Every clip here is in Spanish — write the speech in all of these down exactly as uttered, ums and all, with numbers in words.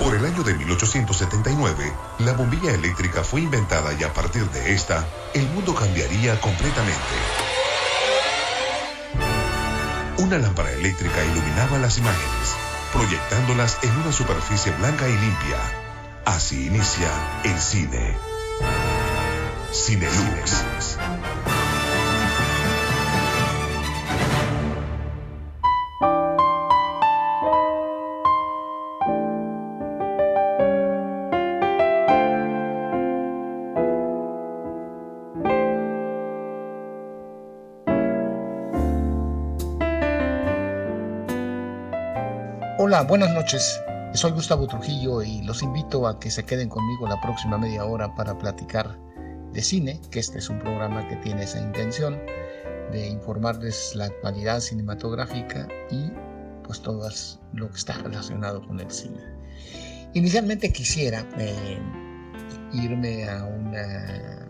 Por el año de mil ochocientos setenta y nueve, la bombilla eléctrica fue inventada y a partir de esta, el mundo cambiaría completamente. Una lámpara eléctrica iluminaba las imágenes, proyectándolas en una superficie blanca y limpia. Así inicia el cine. Cinelux. Hola, buenas noches. Soy Gustavo Trujillo y los invito a que se queden conmigo la próxima media hora para platicar de cine, que este es un programa que tiene esa intención de informarles la actualidad cinematográfica y pues todo lo que está relacionado con el cine. Inicialmente quisiera eh, irme a, una,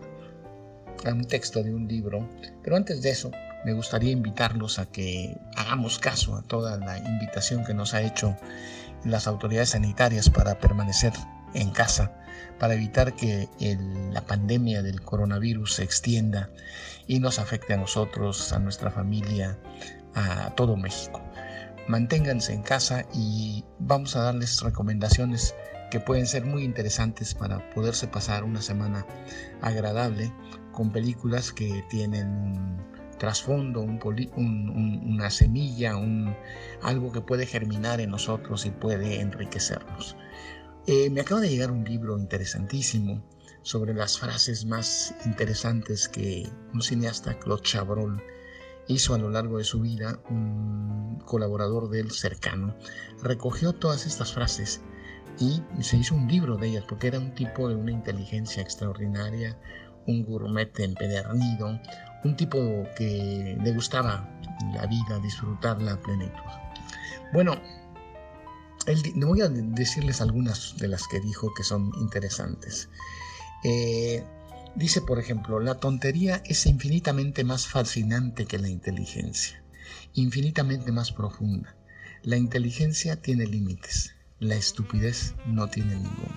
a un texto de un libro, pero antes de eso me gustaría invitarlos a que hagamos caso a toda la invitación que nos ha hecho las autoridades sanitarias para permanecer en casa, para evitar que el, la pandemia del coronavirus se extienda y nos afecte a nosotros, a nuestra familia, a todo México. Manténganse en casa y vamos a darles recomendaciones que pueden ser muy interesantes para poderse pasar una semana agradable con películas que tienen un trasfondo, un poli, un, un, una semilla, un, algo que puede germinar en nosotros y puede enriquecernos. Eh, me acaba de llegar un libro interesantísimo sobre las frases más interesantes que un cineasta, Claude Chabrol, hizo a lo largo de su vida. Un colaborador de él cercano recogió todas estas frases y se hizo un libro de ellas, porque era un tipo de una inteligencia extraordinaria, un gourmet empedernido, un tipo que le gustaba la vida, disfrutarla a plenitud. Bueno, él, voy a decirles algunas de las que dijo que son interesantes. Eh, dice, por ejemplo, la tontería es infinitamente más fascinante que la inteligencia, infinitamente más profunda. La inteligencia tiene límites, la estupidez no tiene ninguno.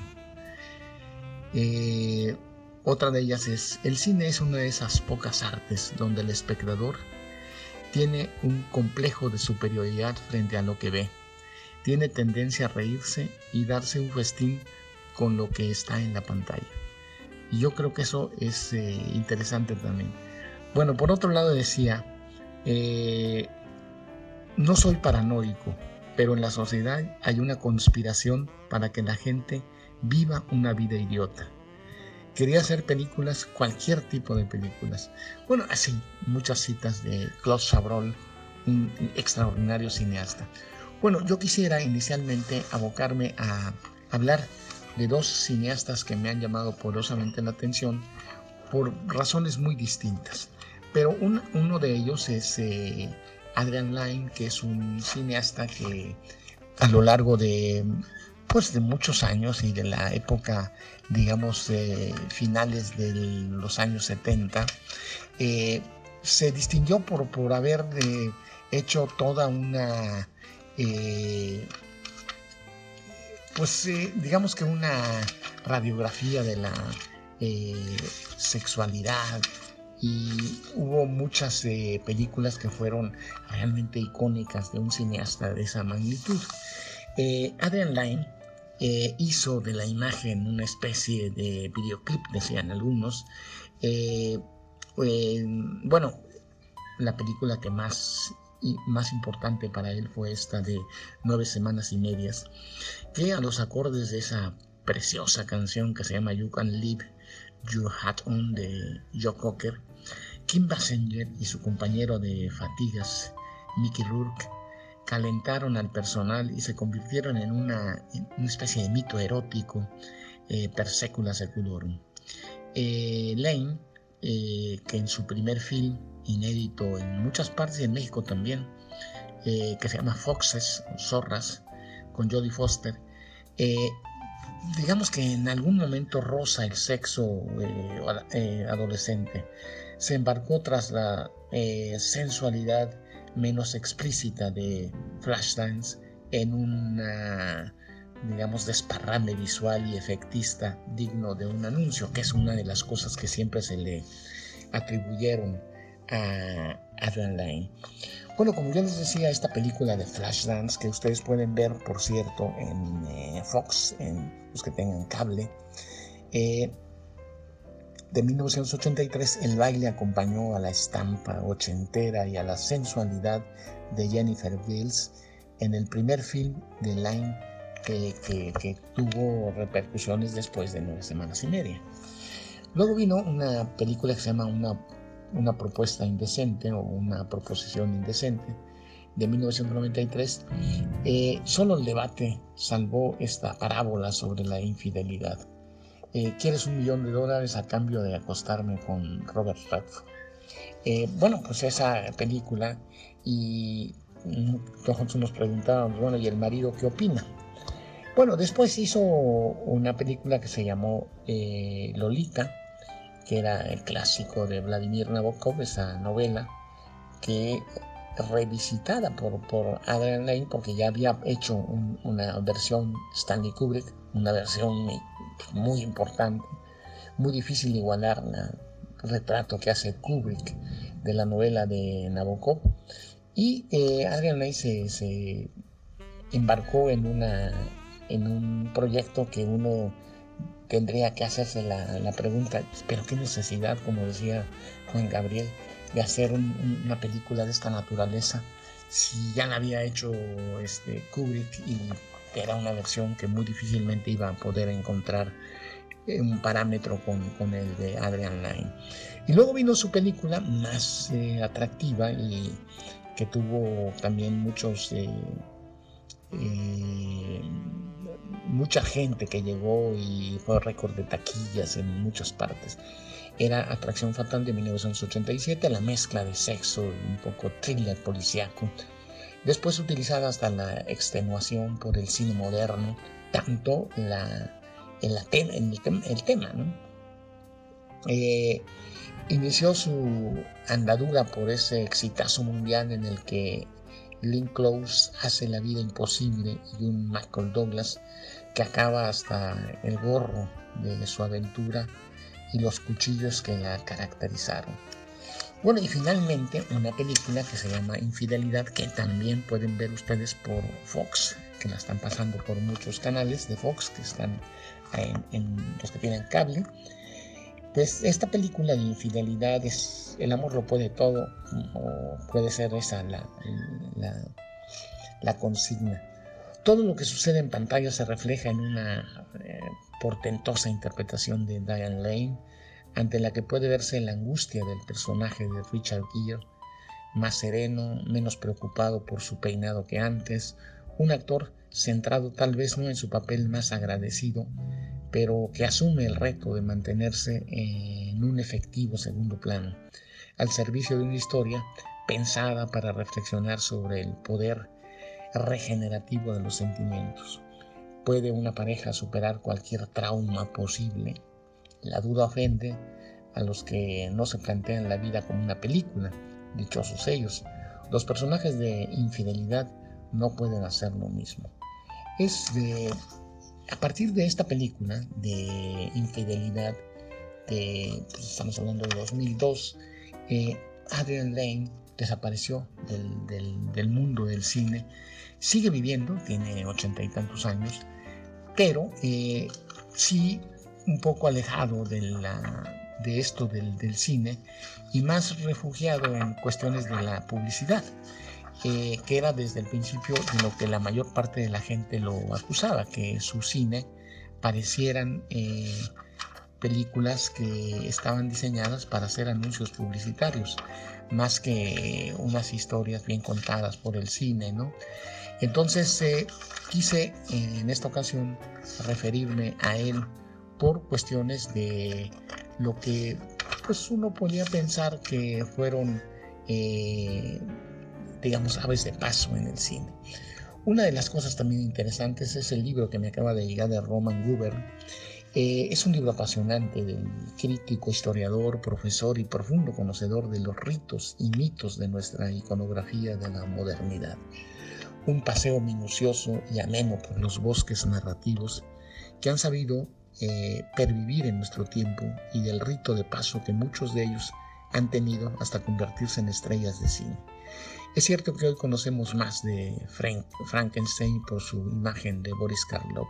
Eh, Otra de ellas es, el cine es una de esas pocas artes donde el espectador tiene un complejo de superioridad frente a lo que ve. Tiene tendencia a reírse y darse un festín con lo que está en la pantalla. Y yo creo que eso es eh, interesante también. Bueno, por otro lado decía, eh, no soy paranoico, pero en la sociedad hay una conspiración para que la gente viva una vida idiota. Quería hacer películas, cualquier tipo de películas. Bueno, así, muchas citas de Claude Chabrol, un extraordinario cineasta. Bueno, yo quisiera inicialmente abocarme a hablar de dos cineastas que me han llamado poderosamente la atención por razones muy distintas. Pero un, uno de ellos es eh, Adrian Lyne, que es un cineasta que a lo largo de... pues de muchos años y de la época, digamos, eh, finales de los años setenta, eh, se distinguió por, por haber eh, hecho toda una, eh, pues eh, digamos que una radiografía de la eh, sexualidad, y hubo muchas eh, películas que fueron realmente icónicas de un cineasta de esa magnitud. Eh, Adrian Lyne eh, hizo de la imagen una especie de videoclip, decían algunos. Eh, eh, bueno, la película que más, y más importante para él fue esta de Nueve Semanas y Medias, que a los acordes de esa preciosa canción que se llama You Can Leave Your Hat On de Joe Cocker, Kim Basinger y su compañero de fatigas, Mickey Rourke, calentaron al personal y se convirtieron en una, en una especie de mito erótico eh, per secula seculorum. Eh, Lyne, eh, que en su primer film, inédito en muchas partes y en México también, eh, que se llama Foxes, Zorras, con Jodie Foster, eh, digamos que en algún momento roza el sexo eh, eh, adolescente. Se embarcó tras la eh, sensualidad menos explícita de Flashdance en una digamos, desparrame visual y efectista digno de un anuncio, que es una de las cosas que siempre se le atribuyeron a Adrian Lyne. Bueno, como yo les decía, esta película de Flashdance, que ustedes pueden ver, por cierto, en eh, Fox, en los que tengan cable, eh, de mil novecientos ochenta y tres, el baile acompañó a la estampa ochentera y a la sensualidad de Jennifer Beals en el primer film de Lyne que, que, que tuvo repercusiones después de nueve semanas y media. Luego vino una película que se llama Una, una propuesta indecente o Una proposición indecente de mil novecientos noventa y tres. Eh, solo el debate salvó esta parábola sobre la infidelidad. Eh, ¿Quieres un millón de dólares a cambio de acostarme con Robert Redford? Eh, bueno, pues esa película, y nosotros nos preguntábamos, bueno, ¿y el marido qué opina? Bueno, después hizo una película que se llamó eh, Lolita, que era el clásico de Vladimir Nabokov, esa novela que revisitada por, por Adrian Lyne, porque ya había hecho un, una versión Stanley Kubrick, una versión muy importante, muy difícil de igualar el retrato que hace Kubrick de la novela de Nabokov. Y eh, Adrian Lyne se, se embarcó en, una, en un proyecto que uno tendría que hacerse la, la pregunta, pero qué necesidad, como decía Juan Gabriel, de hacer un, una película de esta naturaleza si ya la había hecho este, Kubrick, y era una versión que muy difícilmente iba a poder encontrar un parámetro con, con el de Adrian Lyne. Y luego vino su película más eh, atractiva y que tuvo también muchos eh, eh, mucha gente que llegó y fue récord de taquillas en muchas partes. Era Atracción Fatal de mil novecientos ochenta y siete, la mezcla de sexo, un poco thriller policíaco, después utilizada hasta la extenuación por el cine moderno, tanto la, en, la ten, en el, el tema, ¿no? Eh, inició su andadura por ese exitazo mundial en el que Lynn Close hace la vida imposible y un Michael Douglas que acaba hasta el gorro de su aventura y los cuchillos que la caracterizaron. Bueno, y finalmente una película que se llama Infidelidad, que también pueden ver ustedes por Fox, que la están pasando por muchos canales de Fox que están en, en los que tienen cable. Pues esta película de infidelidad es El amor lo puede todo, o puede ser esa la, la, la consigna. Todo lo que sucede en pantalla se refleja en una eh, portentosa interpretación de Diane Lane, ante la que puede verse la angustia del personaje de Richard Gere, más sereno, menos preocupado por su peinado que antes, un actor centrado tal vez no en su papel más agradecido, pero que asume el reto de mantenerse en un efectivo segundo plano, al servicio de una historia pensada para reflexionar sobre el poder regenerativo de los sentimientos. ¿Puede una pareja superar cualquier trauma posible? La duda ofende a los que no se plantean la vida como una película, dichosos ellos. Los personajes de Infidelidad no pueden hacer lo mismo. Es de... A partir de esta película de Infidelidad, de, pues estamos hablando de dos mil dos, eh, Adrian Lyne desapareció del, del, del mundo del cine. Sigue viviendo, tiene ochenta y tantos años, pero eh, sí un poco alejado de, la, de esto del, del cine y más refugiado en cuestiones de la publicidad. Eh, que era desde el principio de lo que la mayor parte de la gente lo acusaba, que su cine parecieran eh, películas que estaban diseñadas para hacer anuncios publicitarios, más que unas historias bien contadas por el cine, ¿no? Entonces eh, quise eh, en esta ocasión referirme a él por cuestiones de lo que pues uno podía pensar que fueron eh, digamos, aves de paso en el cine. Una de las cosas también interesantes es el libro que me acaba de llegar de Roman Gruber. Eh, es un libro apasionante del crítico, historiador, profesor y profundo conocedor de los ritos y mitos de nuestra iconografía de la modernidad. un paseo minucioso y ameno por los bosques narrativos que han sabido eh, pervivir en nuestro tiempo y del rito de paso que muchos de ellos han tenido hasta convertirse en estrellas de cine. Es cierto que hoy conocemos más de Frank, Frankenstein por su imagen de Boris Karloff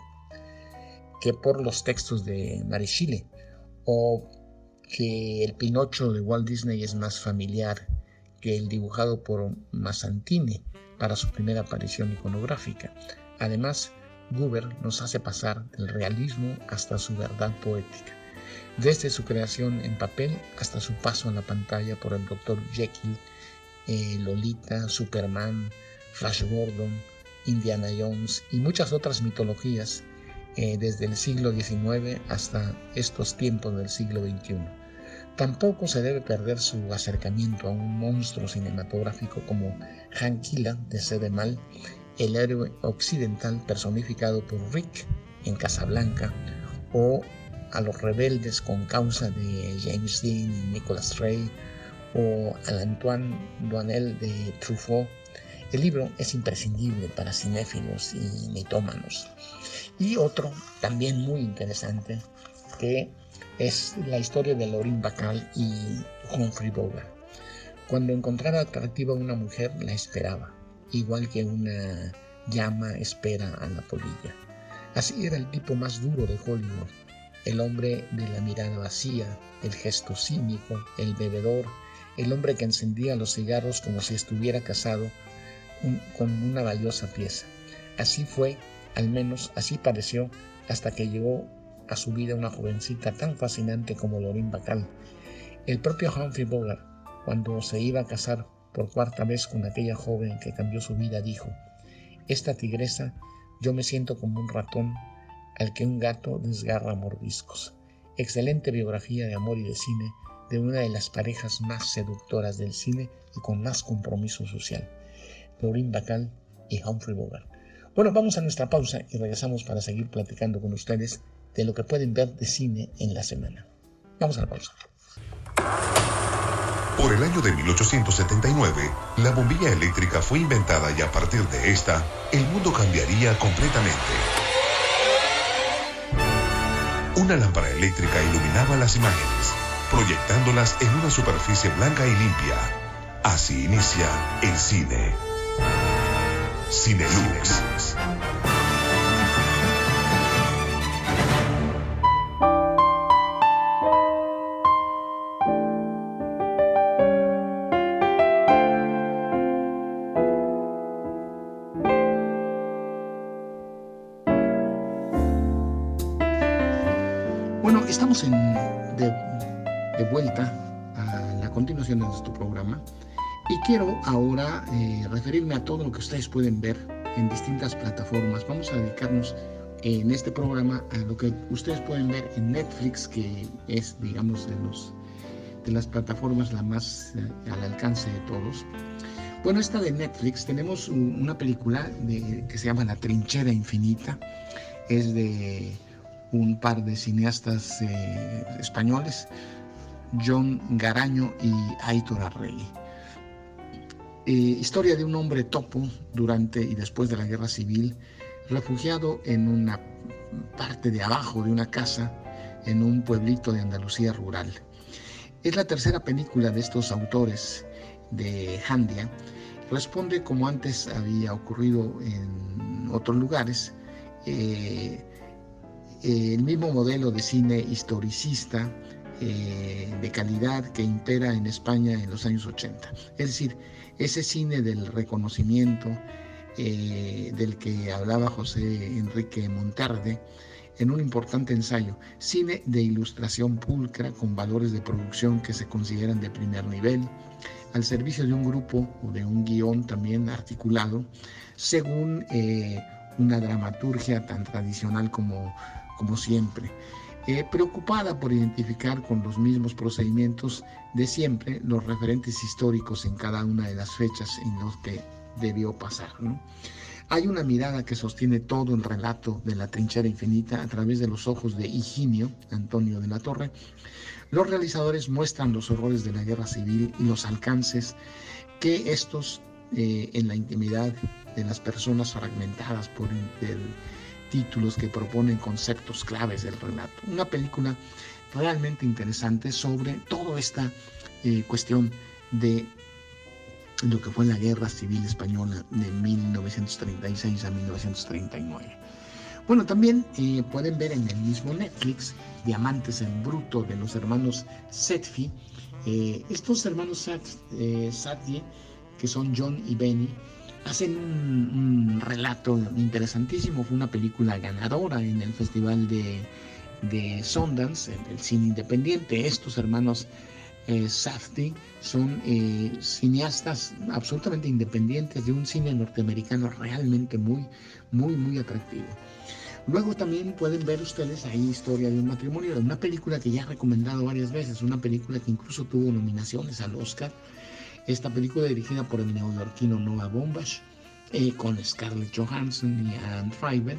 que por los textos de Mary Shelley, o que el Pinocho de Walt Disney es más familiar que el dibujado por Mazzantini para su primera aparición iconográfica. Además, Guber nos hace pasar del realismo hasta su verdad poética, desde su creación en papel hasta su paso a la pantalla por el doctor Jekyll, eh, Lolita, Superman, Flash Gordon, Indiana Jones y muchas otras mitologías eh, desde el siglo diecinueve hasta estos tiempos del siglo veintiuno. Tampoco se debe perder su acercamiento a un monstruo cinematográfico como Hank Killa de Sede Mal, el héroe occidental personificado por Rick en Casablanca, o a los rebeldes con causa de James Dean y Nicholas Ray, o al Antoine Doinel de Truffaut. El libro es imprescindible para cinéfilos y mitómanos. Y otro también muy interesante, que es la historia de Lauren Bacall y Humphrey Bogart. Cuando encontraba atractiva a una mujer, la esperaba, igual que una llama espera a la polilla. Así era el tipo más duro de Hollywood, el hombre de la mirada vacía, el gesto cínico, el bebedor, el hombre que encendía los cigarros como si estuviera casado un, con una valiosa pieza. Así fue, al menos así pareció, hasta que llegó a su vida una jovencita tan fascinante como Lauren Bacall. El propio Humphrey Bogart, cuando se iba a casar por cuarta vez con aquella joven que cambió su vida, dijo: «Esta tigresa, yo me siento como un ratón al que un gato desgarra mordiscos». Excelente biografía de amor y de cine de una de las parejas más seductoras del cine y con más compromiso social, Lauren Bacall y Humphrey Bogart. Bueno, vamos a nuestra pausa y regresamos para seguir platicando con ustedes de lo que pueden ver de cine en la semana. Vamos a la pausa. Por el año de mil ochocientos setenta y nueve, la bombilla eléctrica fue inventada y a partir de esta, el mundo cambiaría completamente. Una lámpara eléctrica iluminaba las imágenes, proyectándolas en una superficie blanca y limpia. Así inicia el cine. Cinelux. Bueno, estamos en, de, de vuelta a la continuación de nuestro programa y quiero ahora eh, referirme a todo lo que ustedes pueden ver en distintas plataformas. Vamos a dedicarnos en este programa a lo que ustedes pueden ver en Netflix, que es, digamos, de, los, de las plataformas la más eh, al alcance de todos. Bueno, esta de Netflix, tenemos un, una película de, que se llama La Trinchera Infinita. Es de un par de cineastas eh, españoles, John Garaño y Aitor Arregui. Eh, historia de un hombre topo durante y después de la Guerra Civil, refugiado en una parte de abajo de una casa en un pueblito de Andalucía rural. Es la tercera película de estos autores de Jandia. Responde, como antes había ocurrido en otros lugares, eh, el mismo modelo de cine historicista eh, de calidad que impera en España en los años ochenta. Es decir, ese cine del reconocimiento eh, del que hablaba José Enrique Monterde en un importante ensayo, cine de ilustración pulcra con valores de producción que se consideran de primer nivel, al servicio de un grupo o de un guión también articulado según eh, una dramaturgia tan tradicional como, como siempre. Eh, preocupada por identificar con los mismos procedimientos de siempre los referentes históricos en cada una de las fechas en los que debió pasar, ¿no? Hay una mirada que sostiene todo el relato de La Trinchera Infinita a través de los ojos de Higinio, Antonio de la Torre. Los realizadores muestran los horrores de la guerra civil y los alcances que estos eh, en la intimidad de las personas fragmentadas por el, títulos que proponen conceptos claves del relato. Una película realmente interesante sobre toda esta eh, cuestión de lo que fue la Guerra Civil Española de mil novecientos treinta y seis a mil novecientos treinta y nueve. Bueno, también eh, pueden ver en el mismo Netflix Diamantes en Bruto de los hermanos Setfi. Eh, estos hermanos Sat, eh, Satye, que son John y Benny, hacen un, un relato interesantísimo. Fue una película ganadora en el Festival de, de Sundance, en el cine independiente. Estos hermanos eh, Safdie son eh, cineastas absolutamente independientes de un cine norteamericano realmente muy, muy, muy atractivo. Luego también pueden ver ustedes ahí Historia de un matrimonio, una película que ya he recomendado varias veces, una película que incluso tuvo nominaciones al Oscar. Esta película dirigida por el neoyorquino Noah Baumbach, eh, con Scarlett Johansson y Adam Driver.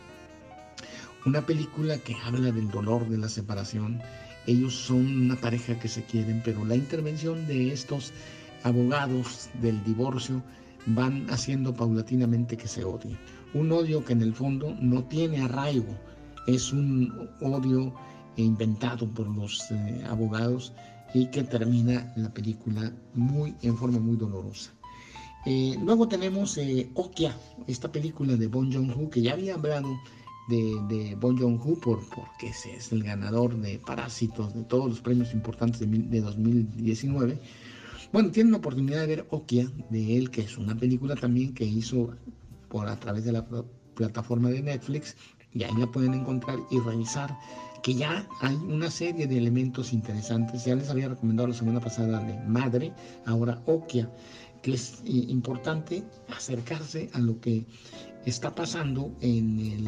Una película que habla del dolor de la separación. Ellos son una pareja que se quieren, pero la intervención de estos abogados del divorcio van haciendo paulatinamente que se odien. Un odio que en el fondo no tiene arraigo, es un odio inventado por los eh, abogados y que termina la película muy, en forma muy dolorosa. Eh, luego tenemos eh, Okja, esta película de Bong Joon-ho, que ya había hablado de, de Bong Joon-ho por, porque ese es el ganador de Parásitos, de todos los premios importantes de, de dos mil diecinueve. Bueno, tienen la oportunidad de ver Okja de él, que es una película también que hizo por a través de la plataforma de Netflix, y ahí la pueden encontrar y revisar, que ya hay una serie de elementos interesantes. Ya les había recomendado la semana pasada de Madre, ahora Okja, que es eh, importante acercarse a lo que está pasando en, el,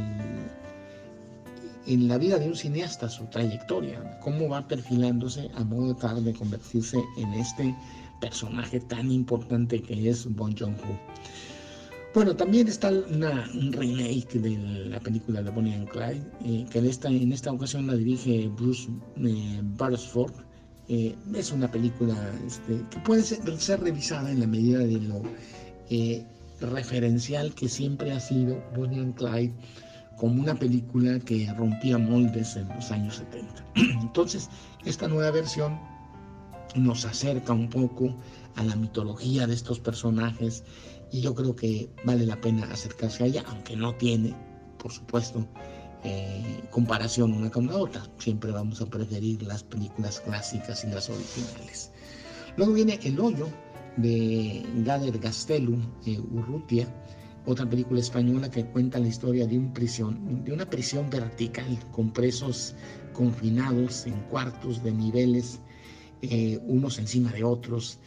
en la vida de un cineasta, su trayectoria, cómo va perfilándose a modo de tal de convertirse en este personaje tan importante que es Bong Joon-ho. Bueno, también está una, un remake de la película de Bonnie and Clyde, eh, que en esta, en esta ocasión la dirige Bruce eh, Beresford. Eh, es una película este, que puede ser, ser revisada en la medida de lo eh, referencial que siempre ha sido Bonnie and Clyde, como una película que rompía moldes en los años setenta. Entonces, esta nueva versión nos acerca un poco a la mitología de estos personajes, y yo creo que vale la pena acercarse a ella, aunque no tiene, por supuesto, eh, comparación una con la otra. Siempre vamos a preferir las películas clásicas y las originales. Luego viene El Hoyo, de Gader Gaztelu eh, Urrutia, otra película española que cuenta la historia de, un prisión, de una prisión vertical con presos confinados en cuartos de niveles, eh, unos encima de otros.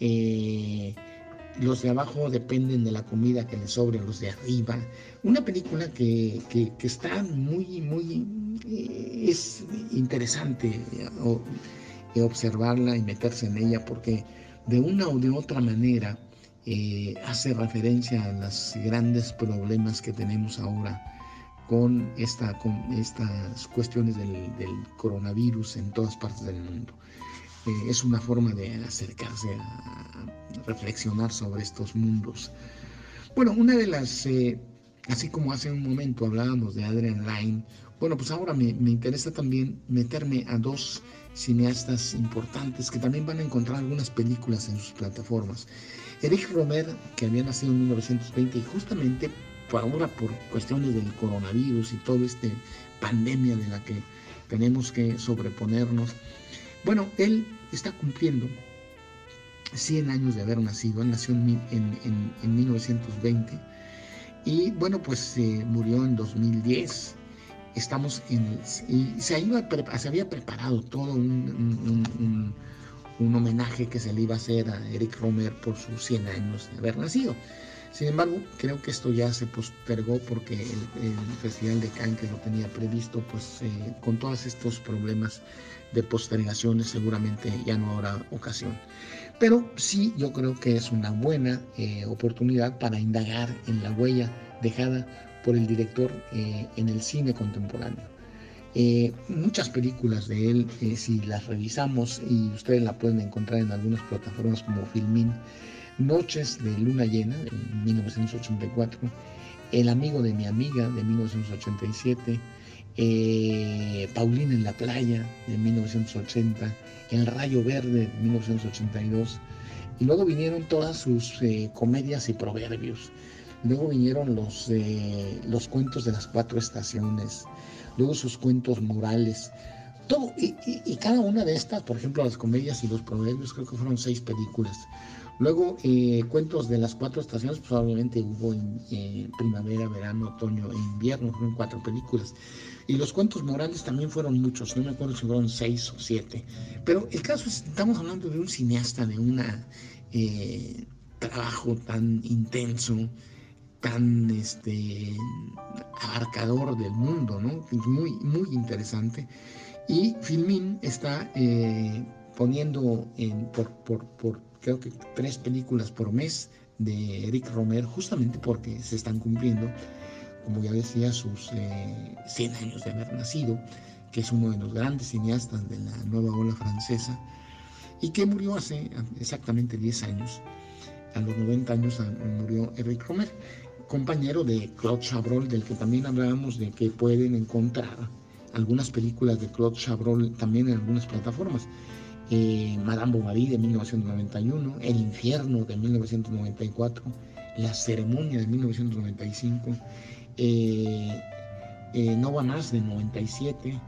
Eh, los de abajo dependen de la comida que les sobre a los de arriba. Una película que, que, que está muy, muy, eh, es interesante eh, observarla y meterse en ella, porque de una o de otra manera eh, hace referencia a los grandes problemas que tenemos ahora con, esta, con estas cuestiones del, del coronavirus en todas partes del mundo. Eh, es una forma de acercarse a, a reflexionar sobre estos mundos. Bueno, una de las, eh, así como hace un momento hablábamos de Adrian Lyne, bueno, pues ahora me, me interesa también meterme a dos cineastas importantes que también van a encontrar algunas películas en sus plataformas. Eric Romer, que había nacido en mil novecientos veinte, y justamente por ahora, por cuestiones del coronavirus y toda esta pandemia de la que tenemos que sobreponernos, bueno, él está cumpliendo cien años de haber nacido. Él nació en, en, en, en mil novecientos veinte y bueno, pues eh, murió en dos mil diez. Estamos en el, y se, iba, se había preparado todo un, un, un, un homenaje que se le iba a hacer a Eric Romer por sus cien años de haber nacido. Sin embargo, creo que esto ya se postergó porque el, el Festival de Cannes, que lo tenía previsto, pues eh, con todos estos problemas de postergaciones seguramente ya no habrá ocasión. Pero sí, yo creo que es una buena eh, oportunidad para indagar en la huella dejada por el director eh, en el cine contemporáneo. Eh, muchas películas de él, eh, si las revisamos, y ustedes la pueden encontrar en algunas plataformas como Filmin, Noches de Luna Llena, de mil novecientos ochenta y cuatro, El amigo de mi amiga, de mil novecientos ochenta y siete, eh, Paulina en la playa, de mil novecientos ochenta, El rayo verde, de mil novecientos ochenta y dos, y luego vinieron todas sus eh, comedias y proverbios. Luego vinieron los, eh, los cuentos de las cuatro estaciones, luego sus cuentos morales, todo, y, y, y cada una de estas, por ejemplo, las comedias y los proverbios, creo que fueron seis películas. Luego, eh, cuentos de las cuatro estaciones, pues obviamente hubo en, eh, primavera, verano, otoño e invierno, fueron cuatro películas. Y los cuentos morales también fueron muchos, no me acuerdo si fueron seis o siete. Pero el caso es, estamos hablando de un cineasta, de un eh, trabajo tan intenso, tan este, abarcador del mundo, ¿no? Muy, muy interesante. Y Filmin está eh, poniendo en, por, por, por, creo que tres películas por mes de Eric Rohmer, justamente porque se están cumpliendo, como ya decía, sus eh, cien años de haber nacido, que es uno de los grandes cineastas de la nueva ola francesa, y que murió hace exactamente diez años. A los noventa años murió Eric Rohmer, compañero de Claude Chabrol, del que también hablábamos, de que pueden encontrar algunas películas de Claude Chabrol también en algunas plataformas. Eh, Madame Bovary de mil novecientos noventa y uno, El infierno de mil novecientos noventa y cuatro, La ceremonia de mil novecientos noventa y cinco, eh, eh, No va más de noventa y siete,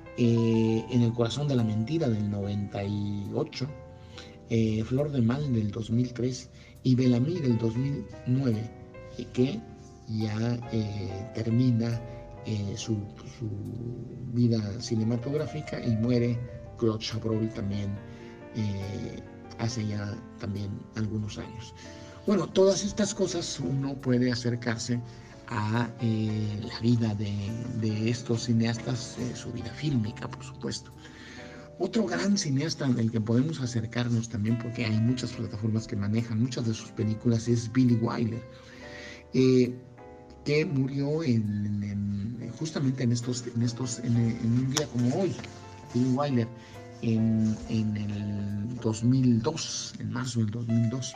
eh, En el corazón de la mentira del noventa y ocho, eh, Flor de Mal del dos mil tres y Bellamy del dos mil nueve, eh, que ya eh, termina eh, su, su vida cinematográfica y muere Claude Chabrol también eh, hace ya también algunos años. Bueno, todas estas cosas uno puede acercarse a eh, la vida de, de estos cineastas, eh, su vida fílmica, por supuesto. Otro gran cineasta del que podemos acercarnos también, porque hay muchas plataformas que manejan muchas de sus películas, es Billy Wilder, eh, que murió en, en, justamente en, estos, en, estos, en, en un día como hoy. Billy Wilder en, en el dos mil dos, en marzo del dos mil dos,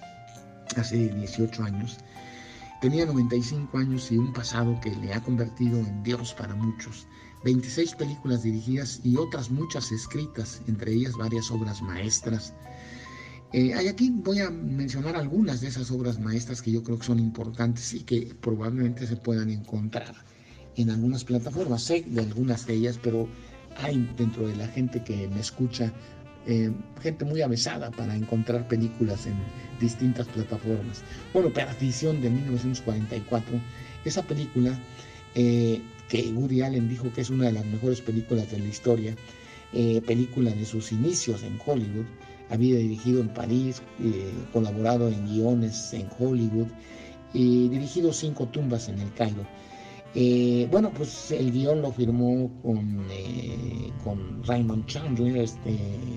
hace dieciocho años. Tenía noventa y cinco años y un pasado que le ha convertido en Dios para muchos. veintiséis películas dirigidas y otras muchas escritas, entre ellas varias obras maestras. Eh, aquí voy a mencionar algunas de esas obras maestras que yo creo que son importantes y que probablemente se puedan encontrar en algunas plataformas. Sé de algunas de ellas, pero hay dentro de la gente que me escucha eh, gente muy avesada para encontrar películas en distintas plataformas. Bueno, Perdición de mil novecientos cuarenta y cuatro, esa película eh, que Woody Allen dijo que es una de las mejores películas de la historia, eh, película de sus inicios en Hollywood. Había dirigido en París, eh, colaborado en guiones en Hollywood y dirigido Cinco tumbas en el Cairo. Eh, bueno, pues el guión lo firmó con, eh, con Raymond Chandler, este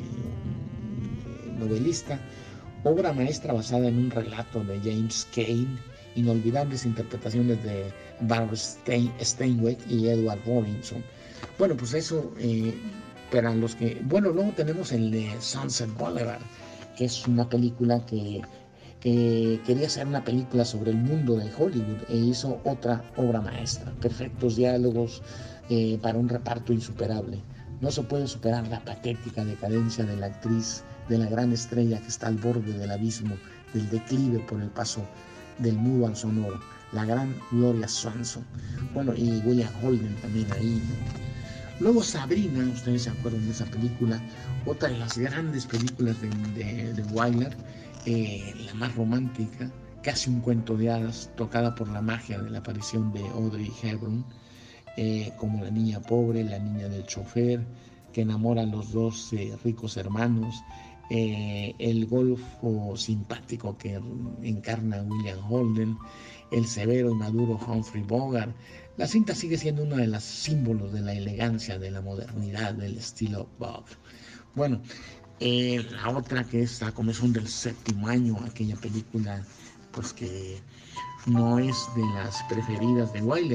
novelista, obra maestra basada en un relato de James Cain, inolvidables interpretaciones de Barbara Stein, Steinweg y Edward Robinson. Bueno, pues eso, eh, para los que... Bueno, luego tenemos el de Sunset Boulevard, que es una película que... que quería hacer una película sobre el mundo de Hollywood e hizo otra obra maestra, perfectos diálogos eh, para un reparto insuperable. No se puede superar la patética decadencia de la actriz, de la gran estrella que está al borde del abismo, del declive por el paso del mudo al sonoro, la gran Gloria Swanson. Bueno, y William Holden también ahí. Luego Sabrina, ustedes se acuerdan de esa película, otra de las grandes películas de, de, de Wilder, Eh, la más romántica, casi un cuento de hadas, tocada por la magia de la aparición de Audrey Hepburn, eh, como la niña pobre, la niña del chofer, que enamora a los dos eh, ricos hermanos, eh, el golfo simpático que encarna William Holden, el severo y maduro Humphrey Bogart. La cinta sigue siendo uno de los símbolos de la elegancia, de la modernidad, del estilo Bob. Bueno, Eh, la otra que es La comezón del séptimo año, aquella película pues que no es de las preferidas de Wilder,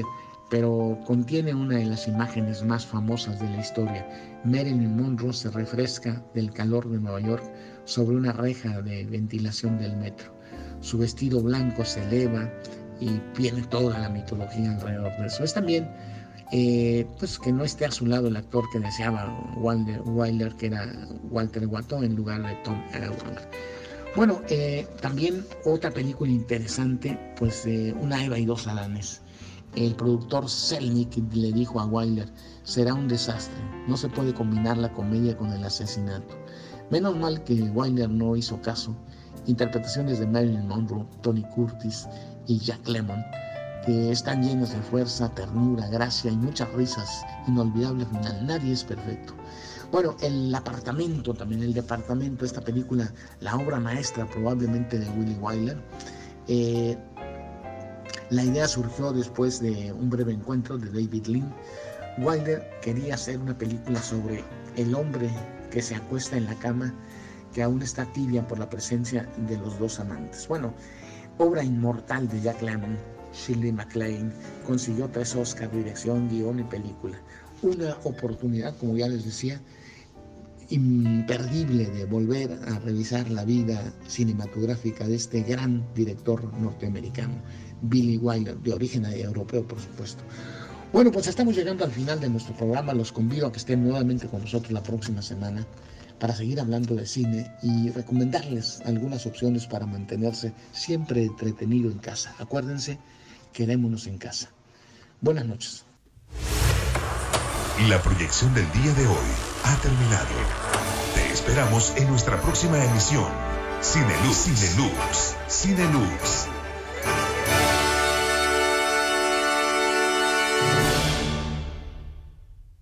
pero contiene una de las imágenes más famosas de la historia. Marilyn Monroe se refresca del calor de Nueva York sobre una reja de ventilación del metro. Su vestido blanco se eleva y viene toda la mitología alrededor de eso. Es también eh, pues que no esté a su lado el actor que deseaba Wilder, Wilder que era Walter Watteau en lugar de Tom Elwood. Bueno, eh, también otra película interesante, pues eh, Una Eva y dos Adanes. El productor Selnick le dijo a Wilder: será un desastre, no se puede combinar la comedia con el asesinato. Menos mal que Wilder no hizo caso. Interpretaciones de Marilyn Monroe, Tony Curtis y Jack Lemmon, que están llenas de fuerza, ternura, gracia y muchas risas. Inolvidable final, nadie es perfecto. Bueno, El apartamento también, El departamento, esta película, la obra maestra probablemente de Billy Wilder. Eh, la idea surgió después de un breve encuentro de David Lean. Wilder quería hacer una película sobre el hombre que se acuesta en la cama, que aún está tibia por la presencia de los dos amantes. Bueno, obra inmortal de Jack Lemmon. Shirley MacLaine consiguió tres Oscars, dirección, guión y película. Una oportunidad, como ya les decía, imperdible de volver a revisar la vida cinematográfica de este gran director norteamericano, Billy Wilder, de origen europeo, por supuesto. Bueno, pues estamos llegando al final de nuestro programa. Los convido a que estén nuevamente con nosotros la próxima semana para seguir hablando de cine y recomendarles algunas opciones para mantenerse siempre entretenido en casa. Acuérdense, quedémonos en casa. Buenas noches. La proyección del día de hoy ha terminado. Te esperamos en nuestra próxima emisión. Cinelux, Cinelux, Cinelux.